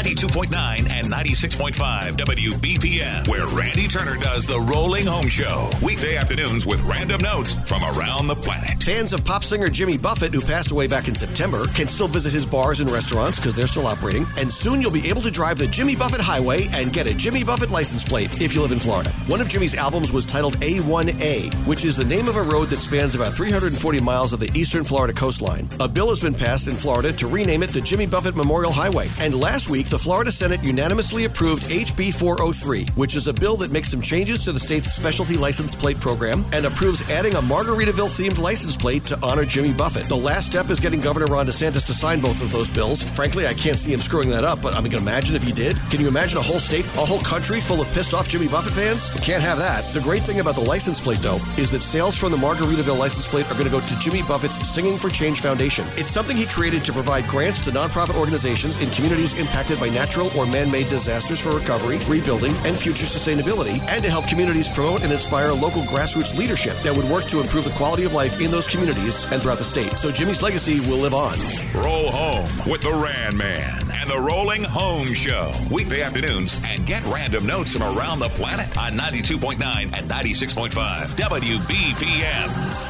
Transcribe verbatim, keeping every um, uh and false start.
ninety-two point nine and ninety-six point five W B P M, where Randy Turner does the Rolling Home Show. Weekday afternoons with random notes from around the planet. Fans of pop singer Jimmy Buffett, who passed away back in September, can still visit his bars and restaurants because they're still operating. And soon you'll be able to drive the Jimmy Buffett Highway and get a Jimmy Buffett license plate if you live in Florida. One of Jimmy's albums was titled A one A, which is the name of a road that spans about three hundred forty miles of the eastern Florida coastline. A bill has been passed in Florida to rename it the Jimmy Buffett Memorial Highway. And last week, the Florida Senate unanimously approved H B four oh three, which is a bill that makes some changes to the state's specialty license plate program and approves adding a Margaritaville-themed license plate to honor Jimmy Buffett. The last step is getting Governor Ron DeSantis to sign both of those bills. Frankly, I can't see him screwing that up, but I'm going to imagine if he did. Can you imagine a whole state, a whole country full of pissed-off Jimmy Buffett fans? We can't have that. The great thing about the license plate, though, is that sales from the Margaritaville license plate are going to go to Jimmy Buffett's Singing for Change Foundation. It's something he created to provide grants to nonprofit organizations in communities impacted by natural or man-made disasters for recovery, rebuilding, and future sustainability, and to help communities promote and inspire local grassroots leadership that would work to improve the quality of life in those communities and throughout the state. So Jimmy's legacy will live on. Roll home with the Ran Man and the Rolling Home Show. Weekday afternoons, and get random notes from around the planet on ninety-two point nine and ninety-six point five W B P M.